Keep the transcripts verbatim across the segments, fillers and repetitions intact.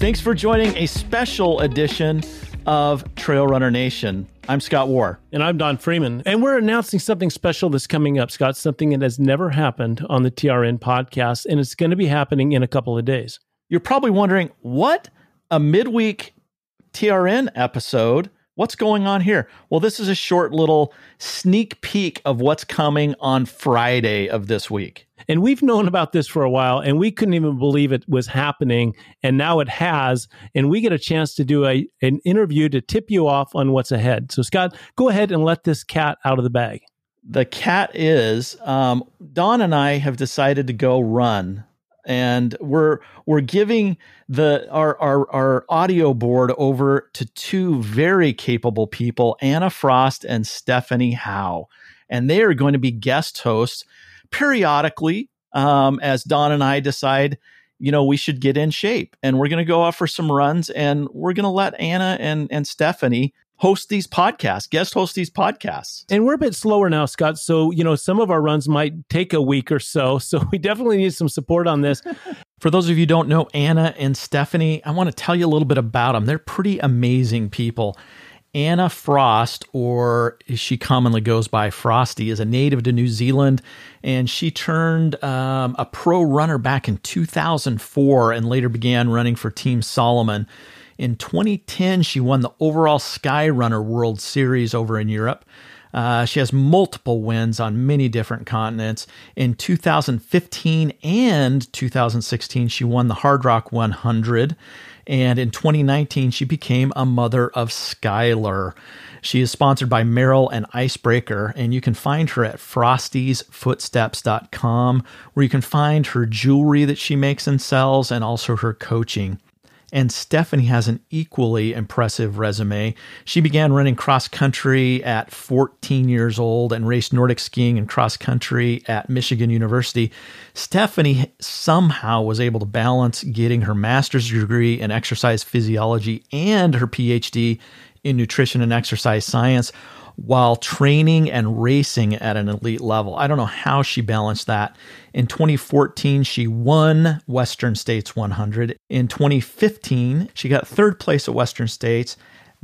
Thanks for joining a special edition of Trail Runner Nation. I'm Scott Warr. And I'm Don Freeman. And we're announcing something special that's coming up, Scott, something that has never happened on the T R N podcast, and it's going to be happening in a couple of days. You're probably wondering, what? A midweek T R N episode? What's going on here? Well, this is a short little sneak peek of what's coming on Friday of this week. And we've known about this for a while, and we couldn't even believe it was happening. And now it has. And we get a chance to do a an interview to tip you off on what's ahead. So, Scott, go ahead and let this cat out of the bag. The cat is, um, Don and I have decided to go run. And we're we're giving the our, our our audio board over to two very capable people, Anna Frost and Stephanie Howe. And they are going to be guest hosts periodically, um, as Don and I decide, you know, we should get in shape. And we're going to go off for some runs, and we're going to let Anna and, and Stephanie host these podcasts, guest host these podcasts. And we're a bit slower now, Scott. So, you know, some of our runs might take a week or so. So we definitely need some support on this. For those of you who don't know Anna and Stephanie, I want to tell you a little bit about them. They're pretty amazing people. Anna Frost, or she commonly goes by Frosty, is a native to New Zealand, and she turned um, a pro runner back in two thousand four and later began running for Team Salomon. In twenty ten, she won the overall Skyrunner World Series over in Europe. Uh, she has multiple wins on many different continents. In two thousand fifteen and two thousand sixteen, she won the Hard Rock one hundred. And in twenty nineteen, she became a mother of Skylar. She is sponsored by Merrell and Icebreaker, and you can find her at frostys footsteps dot com, where you can find her jewelry that she makes and sells, and also her coaching. And Stephanie has an equally impressive resume. She began running cross country at fourteen years old and raced Nordic skiing and cross country at Michigan University. Stephanie somehow was able to balance getting her master's degree in exercise physiology and her P H D in nutrition and exercise science while training and racing at an elite level. I don't know how she balanced that. In twenty fourteen, she won Western States one hundred. In twenty fifteen, she got third place at Western States,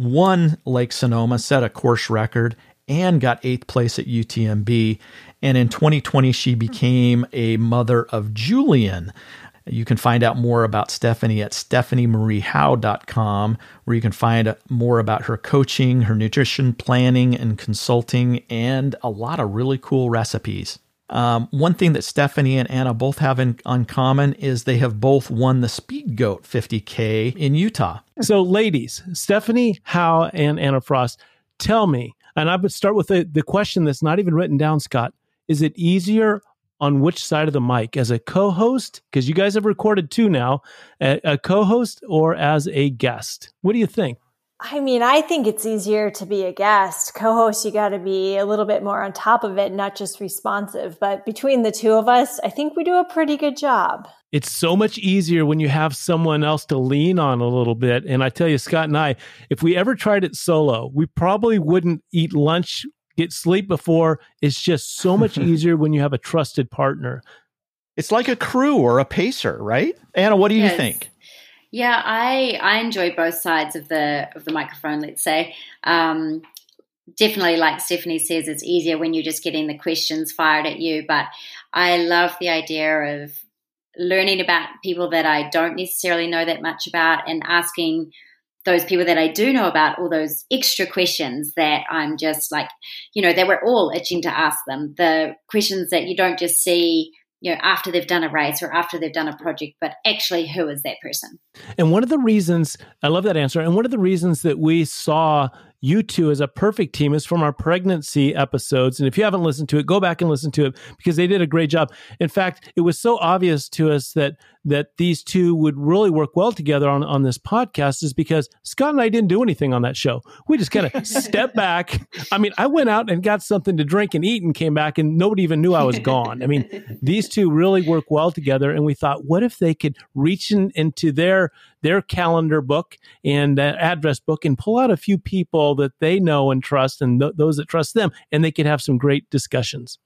won Lake Sonoma, set a course record, and got eighth place at U T M B. And in twenty twenty, she became a mother of Julian. You can find out more about Stephanie at stephanie marie howe dot com, where you can find more about her coaching, her nutrition planning and consulting, and a lot of really cool recipes. Um, one thing that Stephanie and Anna both have in, in common is they have both won the Speed Goat fifty K in Utah. So ladies, Stephanie Howe and Anna Frost, tell me, and I would start with the, the question that's not even written down, Scott, is it easier on which side of the mic, as a co-host, because you guys have recorded two now, a, a co-host or as a guest? What do you think? I mean, I think it's easier to be a guest. Co-host, you got to be a little bit more on top of it, not just responsive. But between the two of us, I think we do a pretty good job. It's so much easier when you have someone else to lean on a little bit. And I tell you, Scott and I, if we ever tried it solo, we probably wouldn't eat lunch, get sleep before. It's just so much easier when you have a trusted partner. It's like a crew or a pacer, right? Anna, what do you yes. think? Yeah, I I enjoy both sides of the of the microphone, let's say. Um, definitely, like Stephanie says, it's easier when you're just getting the questions fired at you. But I love the idea of learning about people that I don't necessarily know that much about and asking those people that I do know about all those extra questions that I'm just like, you know, that we're all itching to ask them. The questions that you don't just see, you know, after they've done a race or after they've done a project, but actually who is that person? And one of the reasons, I love that answer, and one of the reasons that we saw you two as a perfect team is from our pregnancy episodes. And if you haven't listened to it, go back and listen to it because they did a great job. In fact, it was so obvious to us that that these two would really work well together on, on this podcast is because Scott and I didn't do anything on that show. We just kind of stepped back. I mean, I went out and got something to drink and eat and came back and nobody even knew I was gone. I mean, these two really work well together. And we thought, what if they could reach in, into their their calendar book and uh, address book and pull out a few people that they know and trust and th- those that trust them, and they could have some great discussions.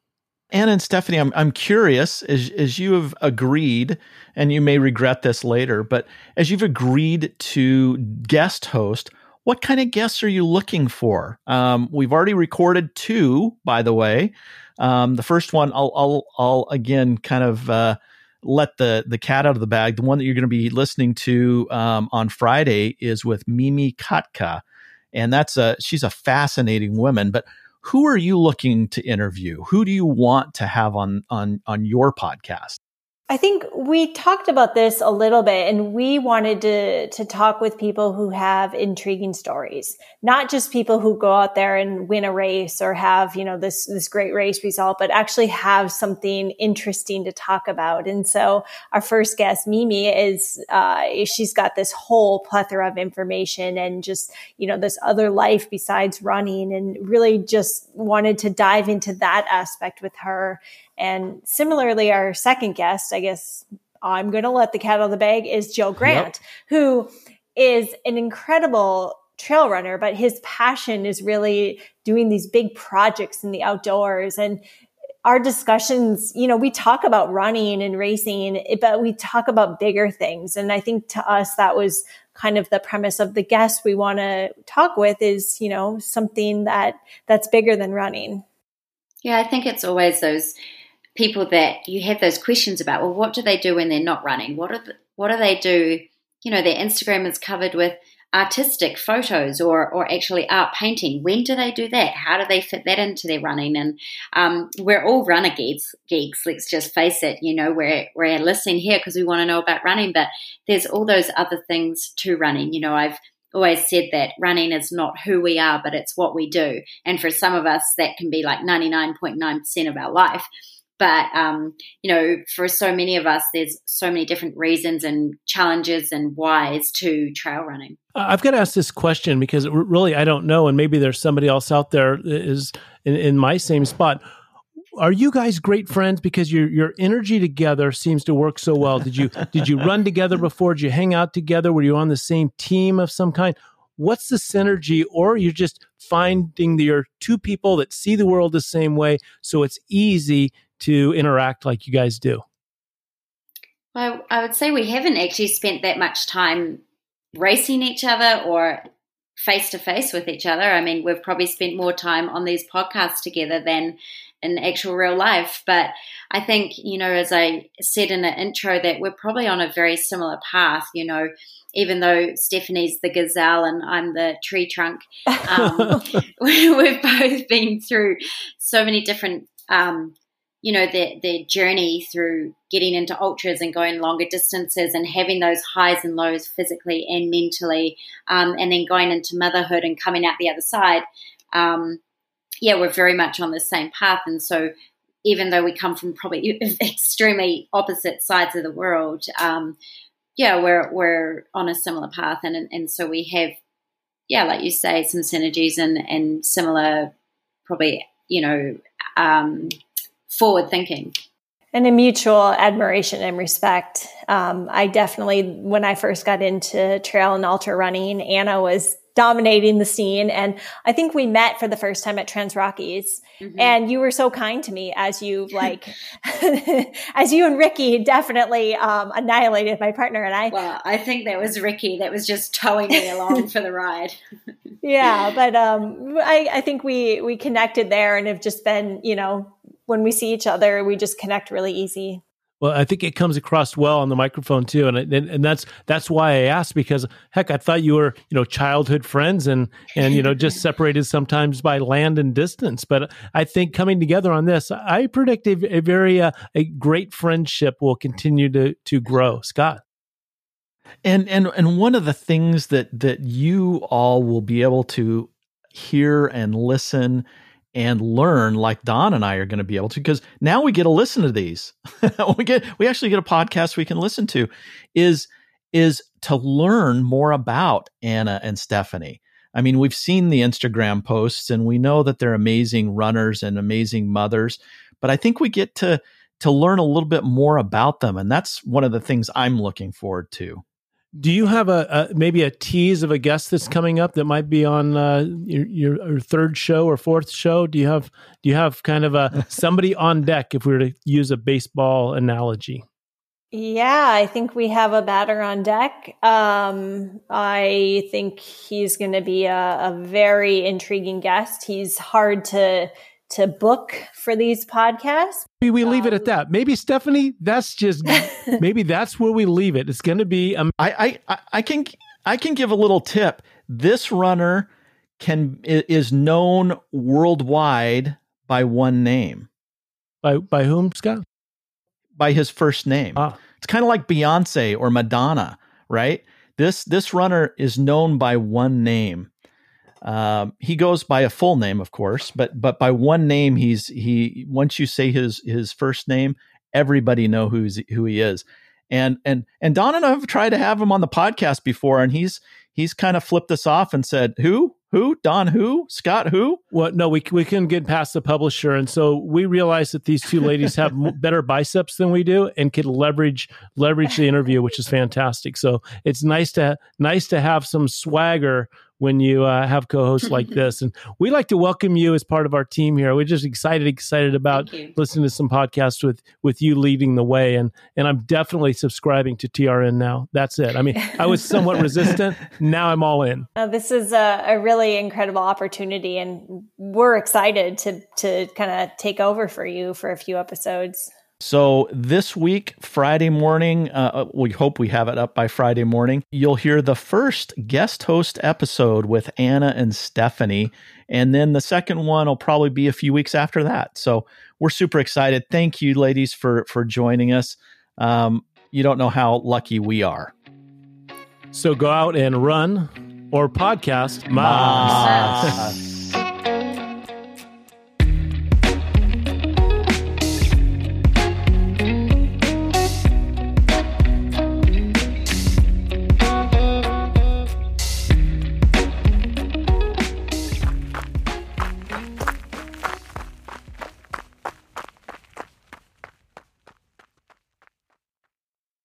Anna and Stephanie, I'm I'm curious, as as you have agreed, and you may regret this later, but as you've agreed to guest host, what kind of guests are you looking for? Um, we've already recorded two, by the way. Um, the first one, I'll I'll I'll again kind of uh, let the the cat out of the bag. The one that you're going to be listening to um, on Friday is with Mimi Katka, and that's a she's a fascinating woman, but. Who are you looking to interview? Who do you want to have on on on your podcast? I think we talked about this a little bit, and we wanted to to talk with people who have intriguing stories, not just people who go out there and win a race or have, you know, this this great race result, but actually have something interesting to talk about. And so our first guest, Mimi, is uh, she's got this whole plethora of information and just, you know, this other life besides running, and really just wanted to dive into that aspect with her. And similarly, our second guest, I guess I'm going to let the cat out of the bag, is Joe Grant, yep. who is an incredible trail runner, but his passion is really doing these big projects in the outdoors. And our discussions, you know, we talk about running and racing, but we talk about bigger things. And I think to us, that was kind of the premise of the guest we want to talk with is, you know, something that that's bigger than running. Yeah, I think it's always those people that you have those questions about, well, what do they do when they're not running? What are the, what do they do? You know, their Instagram is covered with artistic photos or or actually art painting. When do they do that? How do they fit that into their running? And um, we're all runner geeks, geeks, let's just face it. You know, we're, we're listening here because we want to know about running, but there's all those other things to running. You know, I've always said that running is not who we are, but it's what we do. And for some of us, that can be like ninety-nine point nine percent of our life. But, um, you know, for so many of us, there's so many different reasons and challenges and whys to trail running. I've got to ask this question because really I don't know, and maybe there's somebody else out there that is in, in my same spot. Are you guys great friends because your your energy together seems to work so well? Did you did you run together before? Did you hang out together? Were you on the same team of some kind? What's the synergy? Or you're just finding that you're two people that see the world the same way, so it's easy to interact like you guys do? Well, I would say we haven't actually spent that much time racing each other or face-to-face with each other. I mean, we've probably spent more time on these podcasts together than in actual real life. But I think, you know, as I said in the intro, that we're probably on a very similar path, you know, even though Stephanie's the gazelle and I'm the tree trunk. Um, we've both been through so many different um you know, the the journey through getting into ultras and going longer distances and having those highs and lows physically and mentally, um, and then going into motherhood and coming out the other side. Um, yeah, we're very much on the same path. And so even though we come from probably extremely opposite sides of the world, um, yeah, we're we're on a similar path. And and so we have, yeah, like you say, some synergies and, and similar probably, you know, um, forward thinking. And a mutual admiration and respect. Um, I definitely, when I first got into trail and ultra running, Anna was dominating the scene. And I think we met for the first time at Trans Rockies. Mm-hmm. And you were so kind to me as you like, as you and Ricky definitely um, annihilated my partner and I. Well, I think that was Ricky that was just towing me along for the ride. Yeah. But um, I, I think we, we connected there and have just been, you know, when we see each other, we just connect really easy. Well, I think it comes across well on the microphone too, and and, and that's that's why I asked, because heck, I thought you were, you know, childhood friends and and you know just separated sometimes by land and distance. But I think coming together on this, I predict a, a very uh, a great friendship will continue to to grow. Scott. And and and one of the things that that you all will be able to hear and listen and learn, like Don and I are going to be able to, because now we get to listen to these. we get we actually get a podcast we can listen to, is is to learn more about Anna and Stephanie. I mean, we've seen the Instagram posts and we know that they're amazing runners and amazing mothers, but I think we get to to learn a little bit more about them, and that's one of the things I'm looking forward to. Do you have a, a maybe a tease of a guest that's coming up that might be on uh, your, your, your third show or fourth show? Do you have do you have kind of a somebody on deck if we were to use a baseball analogy? Yeah, I think we have a batter on deck. Um, I think he's going to be a, a very intriguing guest. He's hard to to book for these podcasts. Maybe we leave um, it at that. Maybe Stephanie, that's just maybe that's where we leave it. It's going to be. Um, I, I I can I can give a little tip. This runner can is known worldwide by one name. By by whom, Scott? By his first name. Ah. It's kind of like Beyonce or Madonna, right? This this runner is known by one name. Um, he goes by a full name, of course, but but by one name, he's he. Once you say his his first name, everybody know who's who he is. And and and Don and I have tried to have him on the podcast before, and he's he's kind of flipped us off and said, "Who? Who? Don? Who? Scott? Who?" Well, no, we we couldn't get past the publisher, and so we realized that these two ladies have better biceps than we do, and could leverage leverage the interview, which is fantastic. So it's nice to nice to have some swagger when you uh, have co-hosts like this. And we like to welcome you as part of our team here. We're just excited, excited about listening to some podcasts with, with you leading the way. And, and I'm definitely subscribing to T R N now. That's it. I mean, I was somewhat resistant. Now I'm all in. Uh, this is a, a really incredible opportunity, and we're excited to, to kind of take over for you for a few episodes. So this week, Friday morning, uh, we hope we have it up by Friday morning, you'll hear the first guest host episode with Anna and Stephanie. And then the second one will probably be a few weeks after that. So we're super excited. Thank you, ladies, for, for joining us. Um, you don't know how lucky we are. So go out and run or podcast. Mas.